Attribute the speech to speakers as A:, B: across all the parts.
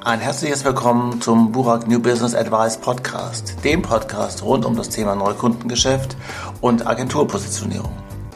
A: Ein herzliches Willkommen zum Burak New Business Advice Podcast, dem Podcast rund um das Thema Neukundengeschäft und Agenturpositionierung.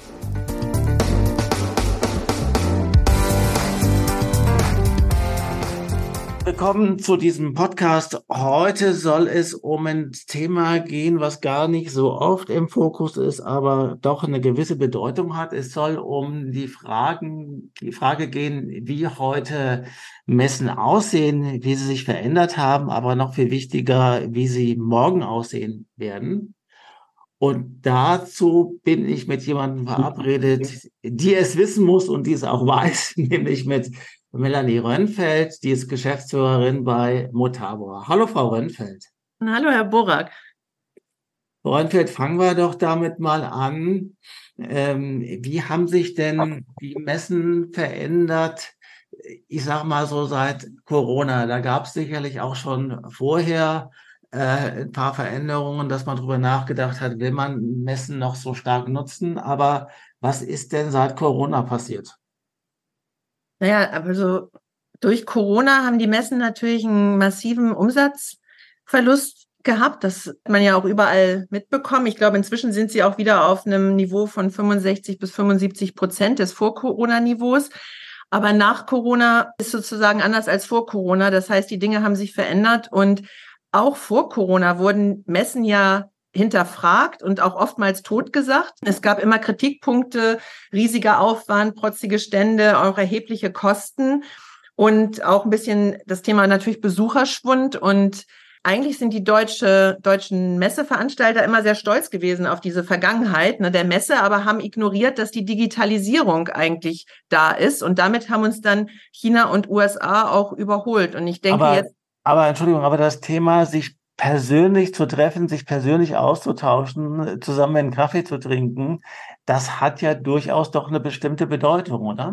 A: Willkommen zu diesem Podcast. Heute soll es um ein Thema gehen, was gar nicht so oft im Fokus ist, aber doch eine gewisse Bedeutung hat. Es soll um die Frage gehen, wie heute Messen aussehen, wie sie sich verändert haben, aber noch viel wichtiger, wie sie morgen aussehen werden. Und dazu bin ich mit jemandem verabredet, die es wissen muss und die es auch weiß, nämlich mit Melanie Rönnfeld, die ist Geschäftsführerin bei Motavor. Hallo, Frau Rönnfeld.
B: Hallo, Herr Burak.
A: Frau Rönnfeld, fangen wir doch damit mal an. Wie haben sich denn die Messen verändert? Ich sage mal so seit Corona. Da gab es sicherlich auch schon vorher ein paar Veränderungen, dass man darüber nachgedacht hat, will man Messen noch so stark nutzen? Aber was ist denn seit Corona passiert?
B: Naja, also durch Corona haben die Messen natürlich einen massiven Umsatzverlust gehabt. Das hat man ja auch überall mitbekommen. Ich glaube, inzwischen sind sie auch wieder auf einem Niveau von 65-75% des Vor-Corona-Niveaus. Aber nach Corona ist sozusagen anders als vor Corona. Das heißt, die Dinge haben sich verändert und auch vor Corona wurden Messen ja hinterfragt und auch oftmals totgesagt. Es gab immer Kritikpunkte, riesiger Aufwand, protzige Stände, auch erhebliche Kosten und auch ein bisschen das Thema natürlich Besucherschwund. Und eigentlich sind die deutschen Messeveranstalter immer sehr stolz gewesen auf diese Vergangenheit der Messe, aber haben ignoriert, dass die Digitalisierung eigentlich da ist. Und damit haben uns dann China und USA auch überholt. Und ich denke
A: Aber Entschuldigung, aber das Thema, sich persönlich zu treffen, sich persönlich auszutauschen, zusammen einen Kaffee zu trinken, das hat ja durchaus doch eine bestimmte Bedeutung, oder?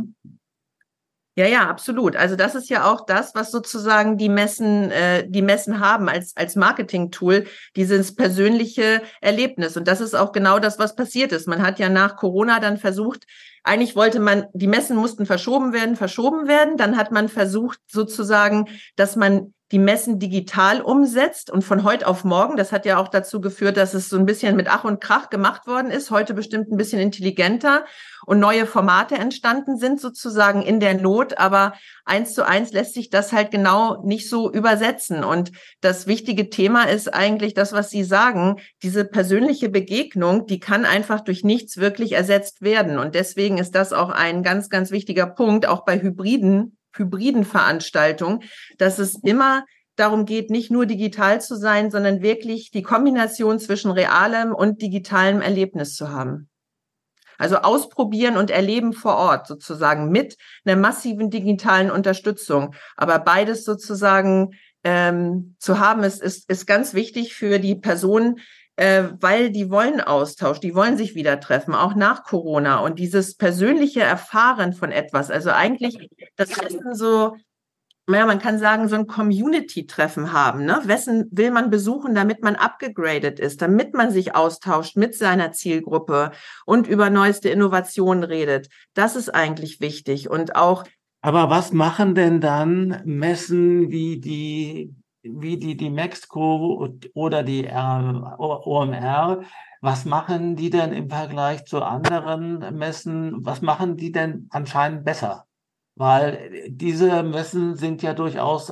B: Ja, absolut. Also das ist ja auch das, was sozusagen die Messen haben als Marketing-Tool, dieses persönliche Erlebnis. Und das ist auch genau das, was passiert ist. Man hat ja nach Corona dann versucht, eigentlich wollte man, die Messen mussten verschoben werden. Dann hat man versucht sozusagen, dass man die Messen digital umsetzt und von heute auf morgen. Das hat ja auch dazu geführt, dass es so ein bisschen mit Ach und Krach gemacht worden ist. Heute bestimmt ein bisschen intelligenter und neue Formate entstanden sind sozusagen in der Not. Aber 1:1 lässt sich das halt genau nicht so übersetzen. Und das wichtige Thema ist eigentlich das, was Sie sagen. Diese persönliche Begegnung, die kann einfach durch nichts wirklich ersetzt werden. Und deswegen ist das auch ein ganz, ganz wichtiger Punkt, auch bei hybriden Veranstaltungen, dass es immer darum geht, nicht nur digital zu sein, sondern wirklich die Kombination zwischen realem und digitalem Erlebnis zu haben. Also ausprobieren und erleben vor Ort sozusagen mit einer massiven digitalen Unterstützung. Aber beides sozusagen zu haben, ist ganz wichtig für die Personen, weil die wollen Austausch, die wollen sich wieder treffen, auch nach Corona. Und dieses persönliche Erfahren von etwas, also eigentlich, das ist so, ja, man kann sagen, so ein Community-Treffen haben, ne? Wessen will man besuchen, damit man abgegradet ist, damit man sich austauscht mit seiner Zielgruppe und über neueste Innovationen redet. Das ist eigentlich wichtig und auch.
A: Aber was machen denn dann Messen wie die Mexco oder die OMR? Was machen die denn im Vergleich zu anderen Messen? Was machen die denn anscheinend besser? Weil diese Messen sind ja durchaus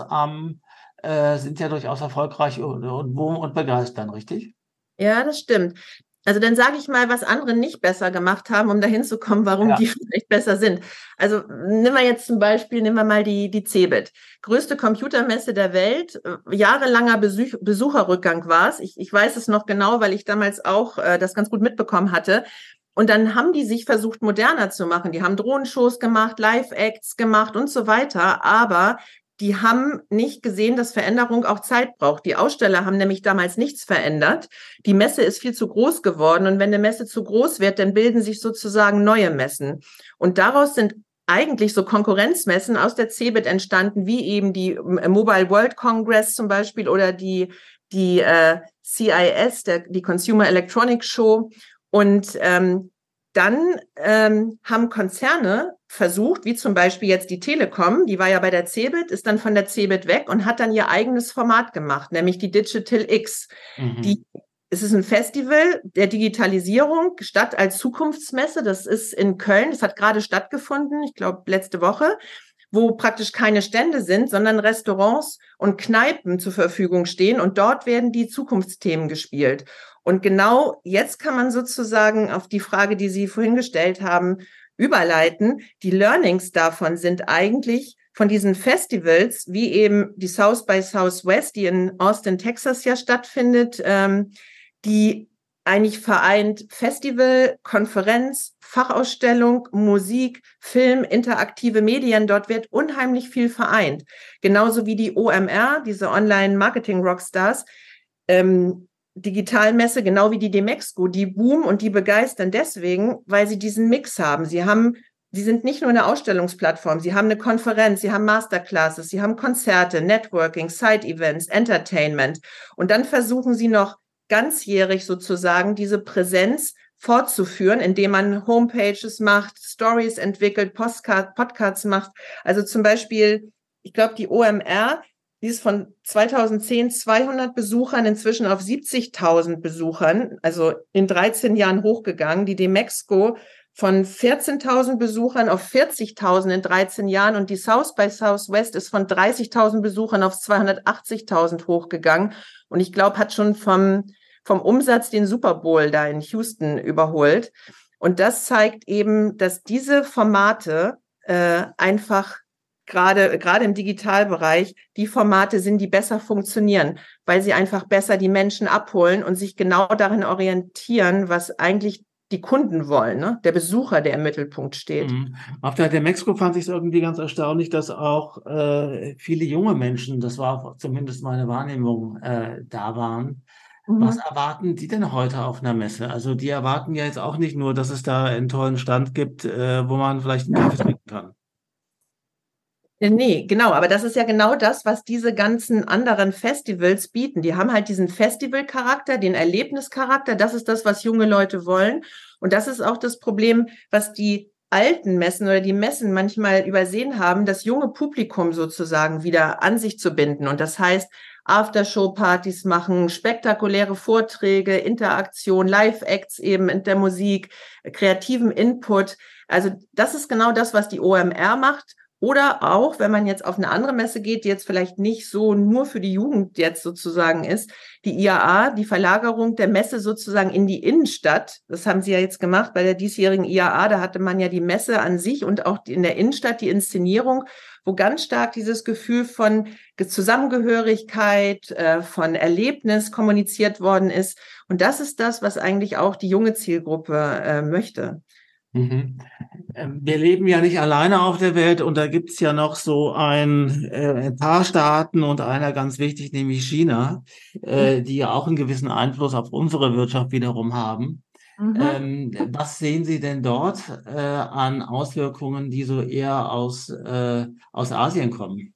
A: erfolgreich und begeistern, richtig?
B: Ja, das stimmt. Also dann sage ich mal, was andere nicht besser gemacht haben, um dahin zu kommen, warum die vielleicht besser sind. Also nehmen wir mal die CeBIT. Größte Computermesse der Welt, jahrelanger Besucherrückgang war es. Ich weiß es noch genau, weil ich damals auch das ganz gut mitbekommen hatte. Und dann haben die sich versucht, moderner zu machen. Die haben Drohnenshows gemacht, Live-Acts gemacht und so weiter. Aber die haben nicht gesehen, dass Veränderung auch Zeit braucht. Die Aussteller haben nämlich damals nichts verändert. Die Messe ist viel zu groß geworden. Und wenn eine Messe zu groß wird, dann bilden sich sozusagen neue Messen. Und daraus sind eigentlich so Konkurrenzmessen aus der CeBIT entstanden, wie eben die Mobile World Congress zum Beispiel oder die CIS, die Consumer Electronics Show. Und dann haben Konzerne versucht, wie zum Beispiel jetzt die Telekom, die war ja bei der Cebit, ist dann von der Cebit weg und hat dann ihr eigenes Format gemacht, nämlich die Digital X. Es ist ein Festival der Digitalisierung, Stadt als Zukunftsmesse. Das ist in Köln, das hat gerade stattgefunden, ich glaube letzte Woche, wo praktisch keine Stände sind, sondern Restaurants und Kneipen zur Verfügung stehen. Und dort werden die Zukunftsthemen gespielt. Und genau jetzt kann man sozusagen auf die Frage, die Sie vorhin gestellt haben, überleiten. Die Learnings davon sind eigentlich von diesen Festivals, wie eben die South by Southwest, die in Austin, Texas ja stattfindet, die eigentlich vereint Festival, Konferenz, Fachausstellung, Musik, Film, interaktive Medien. Dort wird unheimlich viel vereint. Genauso wie die OMR, diese Online-Marketing-Rockstars, Digitalmesse, genau wie die Demexco, die boomen und die begeistern deswegen, weil sie diesen Mix haben. Sie sind nicht nur eine Ausstellungsplattform, sie haben eine Konferenz, sie haben Masterclasses, sie haben Konzerte, Networking, Side-Events, Entertainment. Und dann versuchen sie noch ganzjährig sozusagen diese Präsenz fortzuführen, indem man Homepages macht, Stories entwickelt, Podcasts macht. Also zum Beispiel, ich glaube, die OMR, die ist von 2010 200 Besuchern inzwischen auf 70.000 Besuchern, also in 13 Jahren hochgegangen. Die Demexco von 14.000 Besuchern auf 40.000 in 13 Jahren und die South by Southwest ist von 30.000 Besuchern auf 280.000 hochgegangen und ich glaube, hat schon vom Umsatz den Super Bowl da in Houston überholt. Und das zeigt eben, dass diese Formate einfach gerade im Digitalbereich die Formate sind, die besser funktionieren, weil sie einfach besser die Menschen abholen und sich genau darin orientieren, was eigentlich die Kunden wollen, ne? Der Besucher, der im Mittelpunkt steht.
A: Auf der Demexco fand ich es irgendwie ganz erstaunlich, dass auch viele junge Menschen, das war auch zumindest meine Wahrnehmung, da waren. Was erwarten die denn heute auf einer Messe? Also die erwarten ja jetzt auch nicht nur, dass es da einen tollen Stand gibt, wo man vielleicht einen Kaffee trinken kann.
B: Nee, genau, aber das ist ja genau das, was diese ganzen anderen Festivals bieten. Die haben halt diesen Festivalcharakter, den Erlebnischarakter, das ist das, was junge Leute wollen. Und das ist auch das Problem, was die alten Messen oder die Messen manchmal übersehen haben, das junge Publikum sozusagen wieder an sich zu binden. Und das heißt, Aftershow-Partys machen, spektakuläre Vorträge, Interaktion, Live-Acts eben in der Musik, kreativen Input. Also das ist genau das, was die OMR macht. Oder auch, wenn man jetzt auf eine andere Messe geht, die jetzt vielleicht nicht so nur für die Jugend jetzt sozusagen ist, die IAA, die Verlagerung der Messe sozusagen in die Innenstadt. Das haben sie ja jetzt gemacht bei der diesjährigen IAA. Da hatte man ja die Messe an sich und auch in der Innenstadt die Inszenierung, wo ganz stark dieses Gefühl von Zusammengehörigkeit, von Erlebnis kommuniziert worden ist. Und das ist das, was eigentlich auch die junge Zielgruppe möchte.
A: Wir leben ja nicht alleine auf der Welt und da gibt's ja noch so ein paar Staaten und einer ganz wichtig, nämlich China, die ja auch einen gewissen Einfluss auf unsere Wirtschaft wiederum haben. Was sehen Sie denn dort an Auswirkungen, die so eher aus Asien kommen?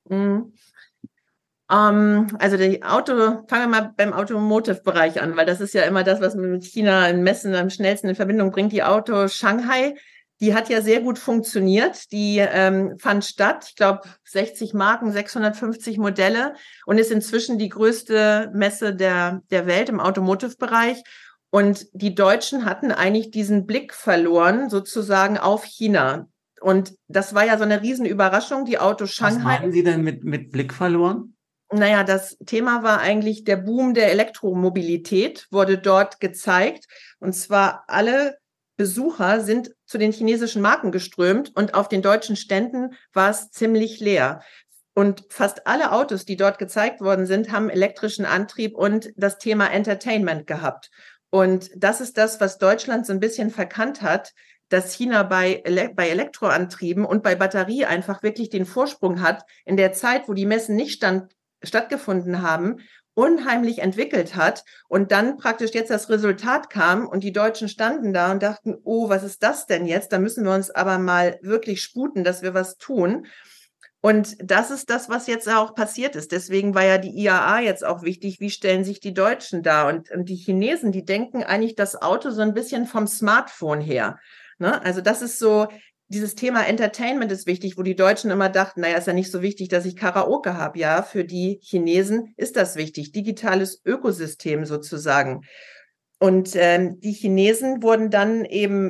B: Also fangen wir mal beim Automotive-Bereich an, weil das ist ja immer das, was man mit China in Messen am schnellsten in Verbindung bringt. Die Auto Shanghai, die hat ja sehr gut funktioniert. Die fand statt, ich glaube 60 Marken, 650 Modelle und ist inzwischen die größte Messe der Welt im Automotive-Bereich. Und die Deutschen hatten eigentlich diesen Blick verloren, sozusagen auf China. Und das war ja so eine Riesenüberraschung, die Auto Shanghai.
A: Was meinen Sie denn mit Blick verloren?
B: Naja, das Thema war eigentlich der Boom der Elektromobilität, wurde dort gezeigt. Und zwar alle Besucher sind zu den chinesischen Marken geströmt und auf den deutschen Ständen war es ziemlich leer. Und fast alle Autos, die dort gezeigt worden sind, haben elektrischen Antrieb und das Thema Entertainment gehabt. Und das ist das, was Deutschland so ein bisschen verkannt hat, dass China bei Elektroantrieben und bei Batterie einfach wirklich den Vorsprung hat, in der Zeit, wo die Messen nicht stattgefunden haben, unheimlich entwickelt hat und dann praktisch jetzt das Resultat kam und die Deutschen standen da und dachten, oh, was ist das denn jetzt? Da müssen wir uns aber mal wirklich sputen, dass wir was tun. Und das ist das, was jetzt auch passiert ist. Deswegen war ja die IAA jetzt auch wichtig. Wie stellen sich die Deutschen dar? Und die Chinesen, die denken eigentlich das Auto so ein bisschen vom Smartphone her. Ne? Also das ist so, dieses Thema Entertainment ist wichtig, wo die Deutschen immer dachten, naja, ist ja nicht so wichtig, dass ich Karaoke habe. Ja, für die Chinesen ist das wichtig. Digitales Ökosystem sozusagen. Und die Chinesen wurden dann eben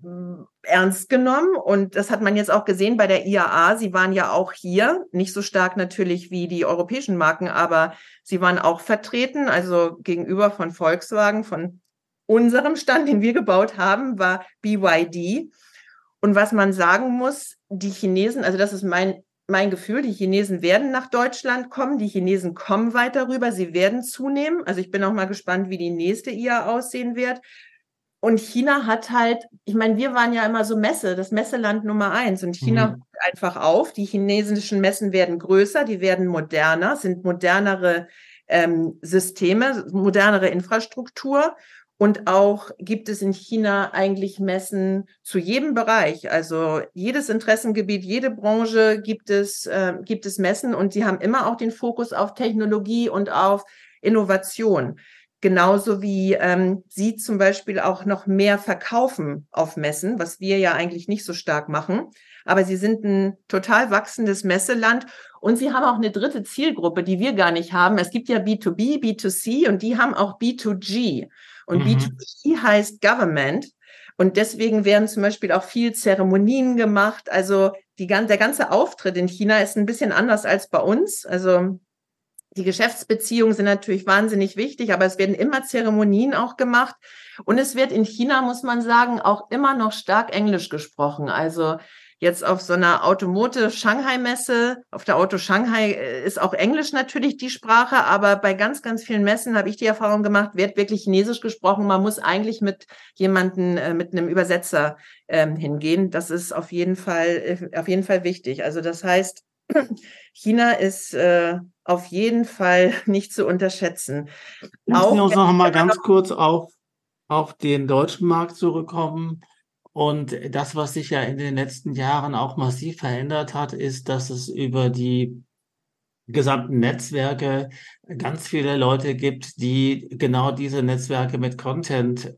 B: ernst genommen. Und das hat man jetzt auch gesehen bei der IAA. Sie waren ja auch hier, nicht so stark natürlich wie die europäischen Marken, aber sie waren auch vertreten. Also gegenüber von Volkswagen, von unserem Stand, den wir gebaut haben, war BYD. Und was man sagen muss, die Chinesen, also das ist mein Gefühl, die Chinesen werden nach Deutschland kommen, die Chinesen kommen weiter rüber, sie werden zunehmen. Also ich bin auch mal gespannt, wie die nächste IA aussehen wird. Und China hat halt, ich meine, wir waren ja immer so das Messeland Nummer 1. Und China holt einfach auf. Die chinesischen Messen werden größer, die werden moderner, sind modernere Systeme, modernere Infrastruktur. Und auch gibt es in China eigentlich Messen zu jedem Bereich. Also jedes Interessengebiet, jede Branche gibt es Messen. Und sie haben immer auch den Fokus auf Technologie und auf Innovation. Genauso wie sie zum Beispiel auch noch mehr verkaufen auf Messen, was wir ja eigentlich nicht so stark machen. Aber sie sind ein total wachsendes Messeland und sie haben auch eine dritte Zielgruppe, die wir gar nicht haben. Es gibt ja B2B, B2C und die haben auch B2G. Und B2G heißt Government. Und deswegen werden zum Beispiel auch viel Zeremonien gemacht. Also der ganze Auftritt in China ist ein bisschen anders als bei uns. Also die Geschäftsbeziehungen sind natürlich wahnsinnig wichtig, aber es werden immer Zeremonien auch gemacht. Und es wird in China, muss man sagen, auch immer noch stark Englisch gesprochen. Also jetzt auf so einer Automotive-Shanghai-Messe, auf der Auto Shanghai ist auch Englisch natürlich die Sprache, aber bei ganz, ganz vielen Messen habe ich die Erfahrung gemacht, wird wirklich Chinesisch gesprochen. Man muss eigentlich mit jemandem, mit einem Übersetzer hingehen. Das ist auf jeden Fall wichtig. Also das heißt, China ist auf jeden Fall nicht zu unterschätzen.
A: Lassen Sie uns noch mal ganz kurz auf den deutschen Markt zurückkommen. Und das, was sich ja in den letzten Jahren auch massiv verändert hat, ist, dass es über die gesamten Netzwerke ganz viele Leute gibt, die genau diese Netzwerke mit Content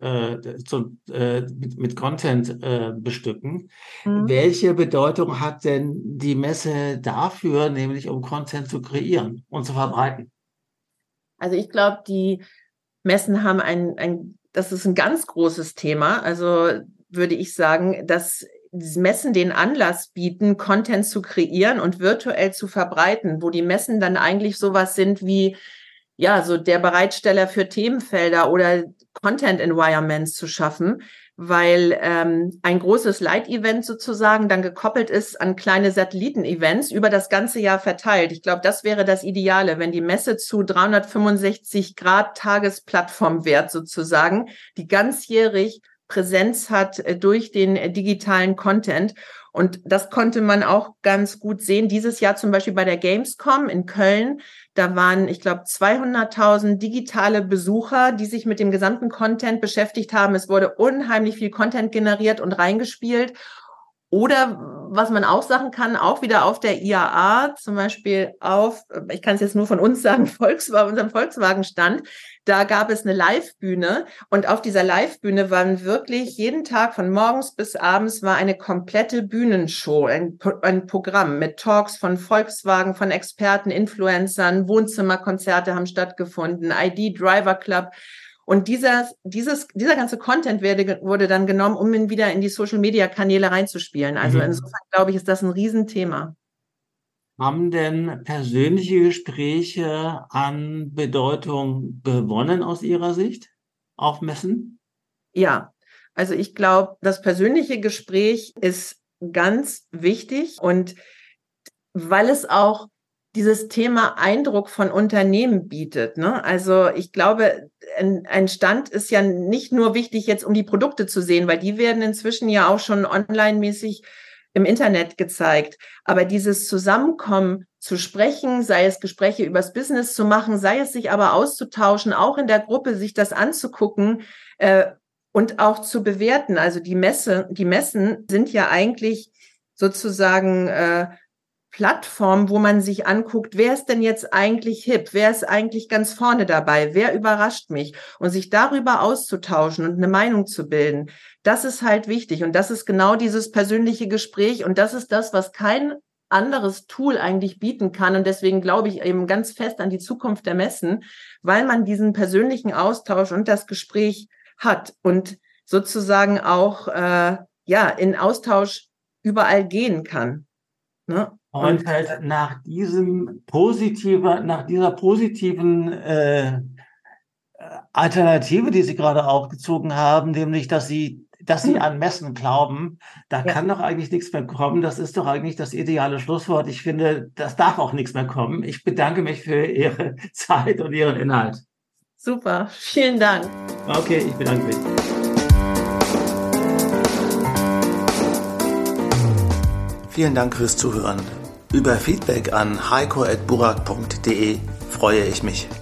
A: bestücken. Welche Bedeutung hat denn die Messe dafür, nämlich um Content zu kreieren und zu verbreiten?
B: Also ich glaube, die Messen haben das ist ein ganz großes Thema. Also würde ich sagen, dass Messen den Anlass bieten, Content zu kreieren und virtuell zu verbreiten, wo die Messen dann eigentlich sowas sind wie, ja, so der Bereitsteller für Themenfelder oder Content Environments zu schaffen, weil ein großes Light-Event sozusagen dann gekoppelt ist an kleine Satelliten-Events über das ganze Jahr verteilt. Ich glaube, das wäre das Ideale, wenn die Messe zu 365 Grad Tagesplattformwert sozusagen, die ganzjährig Präsenz hat durch den digitalen Content. Und das konnte man auch ganz gut sehen. Dieses Jahr zum Beispiel bei der Gamescom in Köln. Da waren, ich glaube, 200.000 digitale Besucher, die sich mit dem gesamten Content beschäftigt haben. Es wurde unheimlich viel Content generiert und reingespielt. Oder was man auch sagen kann, auch wieder auf der IAA, zum Beispiel ich kann es jetzt nur von uns sagen, unserem Volkswagen-Stand, da gab es eine Live-Bühne und auf dieser Live-Bühne waren wirklich jeden Tag von morgens bis abends war eine komplette Bühnenshow, ein Programm mit Talks von Volkswagen, von Experten, Influencern, Wohnzimmerkonzerte haben stattgefunden, ID Driver Club. Und dieser ganze Content wurde dann genommen, um ihn wieder in die Social-Media-Kanäle reinzuspielen. Also insofern, glaube ich, ist das ein Riesenthema.
A: Haben denn persönliche Gespräche an Bedeutung gewonnen aus Ihrer Sicht auf Messen?
B: Ja, also ich glaube, das persönliche Gespräch ist ganz wichtig und weil es auch dieses Thema Eindruck von Unternehmen bietet, ne? Also ich glaube, ein Stand ist ja nicht nur wichtig jetzt, um die Produkte zu sehen, weil die werden inzwischen ja auch schon online-mäßig im Internet gezeigt. Aber dieses Zusammenkommen zu sprechen, sei es Gespräche übers Business zu machen, sei es sich aber auszutauschen, auch in der Gruppe sich das anzugucken und auch zu bewerten. Also die Messen sind ja eigentlich sozusagen Plattform, wo man sich anguckt, wer ist denn jetzt eigentlich hip, wer ist eigentlich ganz vorne dabei, wer überrascht mich und sich darüber auszutauschen und eine Meinung zu bilden, das ist halt wichtig und das ist genau dieses persönliche Gespräch und das ist das, was kein anderes Tool eigentlich bieten kann und deswegen glaube ich eben ganz fest an die Zukunft der Messen, weil man diesen persönlichen Austausch und das Gespräch hat und sozusagen auch in Austausch überall gehen kann. Ne?
A: Und halt nach dieser positiven Alternative, die Sie gerade aufgezogen haben, nämlich, dass Sie an Messen glauben, da kann doch eigentlich nichts mehr kommen. Das ist doch eigentlich das ideale Schlusswort. Ich finde, das darf auch nichts mehr kommen. Ich bedanke mich für Ihre Zeit und Ihren Inhalt.
B: Super, vielen Dank.
A: Okay, ich bedanke mich. Vielen Dank fürs Zuhören. Über Feedback an heiko@burak.de freue ich mich.